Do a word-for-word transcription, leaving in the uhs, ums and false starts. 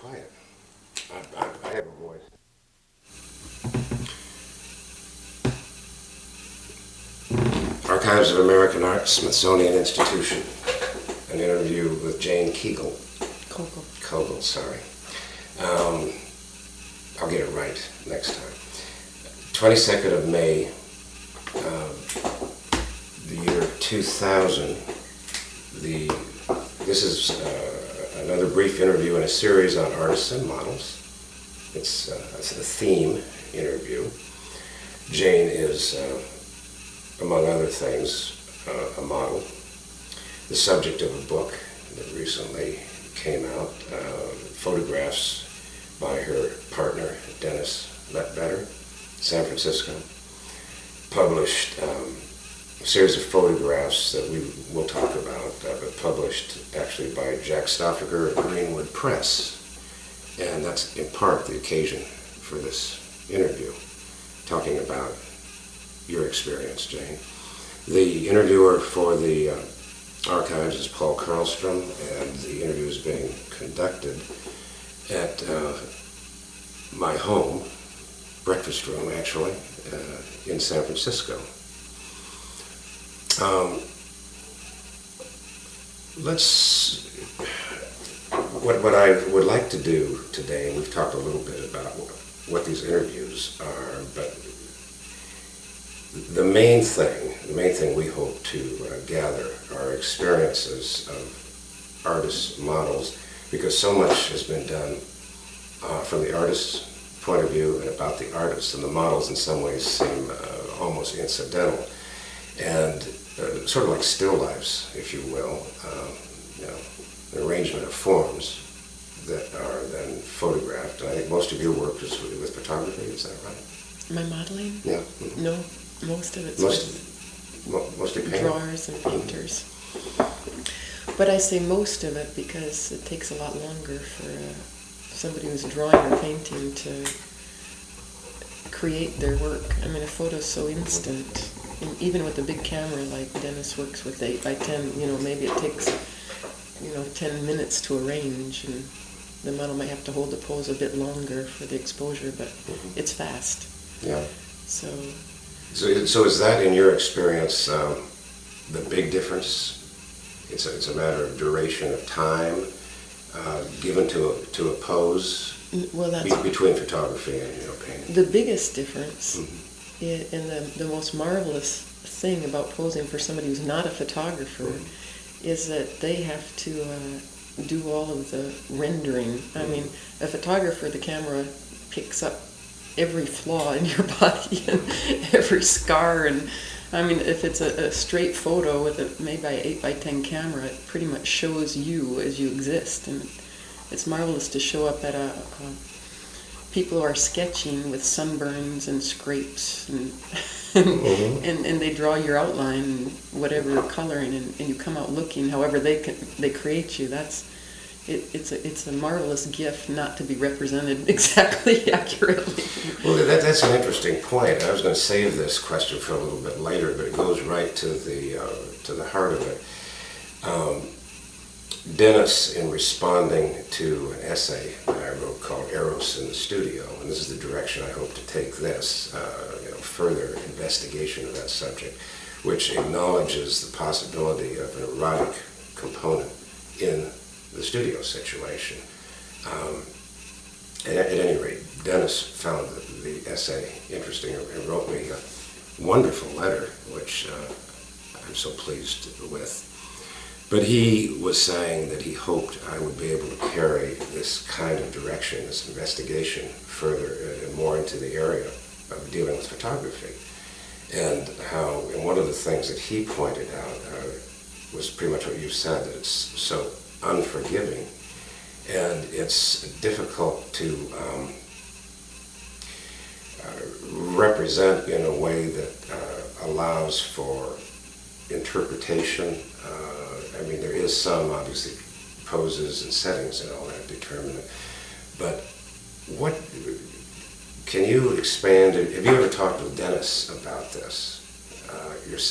quiet. I, I, I have a voice. Archives of American Art, Smithsonian Institution. An interview with Jane Kegel. Kogel. Kogel, sorry. Um, I'll get it right next time. twenty-second of May, uh, the year two thousand. The, this is uh, another brief interview in a series on artists and models. It's, uh, it's a theme interview. Jane is, uh, among other things, uh, a model. The subject of a book that recently came out, uh, photographs by her partner, Dennis Letbetter, San Francisco. Published um, a series of photographs that we will talk about, uh, but published actually by Jack Stoffaker at Greenwood Press. And that's in part the occasion for this interview, talking about your experience, Jane. The interviewer for the uh, archives is Paul Karlstrom, and the interview is being conducted at uh, my home, breakfast room actually, uh, in San Francisco. Um, let's, what, what I would like to do today, and we've talked a little bit about what these interviews are, but the main thing, the main thing we hope to uh, gather are experiences of artists, models, because so much has been done uh, from the artist's point of view and about the artists, and the models in some ways seem uh, almost incidental, and uh, sort of like still lifes, if you will, uh, you know, an arrangement of forms that are then photographed. And I think most of your work is with, with photography, is that right? My modeling? Yeah. Mm-hmm. No, most of it's Most, with mo- mostly painting? drawers and painters. But I say most of it because it takes a lot longer for uh, somebody who's drawing or painting to create their work. I mean, a photo's so instant. And even with a big camera like Dennis works with eight by ten, you know, maybe it takes, you know, ten minutes to arrange, and the model might have to hold the pose a bit longer for the exposure, but mm-hmm. it's fast. Yeah. So, So, so is that, in your experience, um, the big difference? It's a, it's a matter of duration of time uh, given to a, to a pose well, that's be, between photography and, you know, painting. the biggest difference. Mm-hmm. I- and the, the most marvelous thing about posing for somebody who's not a photographer mm-hmm. is that they have to uh, do all of the rendering. Mm-hmm. I mean, a photographer, the camera picks up every flaw in your body and every scar, and I mean, if it's a, a straight photo with a made by eight by ten camera, it pretty much shows you as you exist, and it's marvelous to show up at a, a people who are sketching with sunburns and scrapes, and mm-hmm. and, and they draw your outline, whatever coloring, and, and you come out looking however they can, they create you. That's It, it's a it's a marvelous gift not to be represented exactly accurately. Well, that, that's an interesting point. I was going to save this question for a little bit later, but it goes right to the uh, to the heart of it. Um, Dennis, in responding to an essay that I wrote called "Eros in the Studio," and this is the direction I hope to take this, uh, you know, further investigation of that subject, which acknowledges the possibility of an erotic component in the studio situation. Um, at, at any rate, Dennis found the, the essay interesting and wrote me a wonderful letter, which uh, I'm so pleased with. But he was saying that he hoped I would be able to carry this kind of direction, this investigation, further and more into the area of dealing with photography. And how, and one of the things that he pointed out uh, was pretty much what you said, that it's so unforgiving, and it's difficult to um, uh, represent in a way that uh, allows for interpretation. Uh, I mean, there is some, obviously, poses and settings and all that determine it, but what, can you expand, have you ever talked with Dennis about this uh, yourself?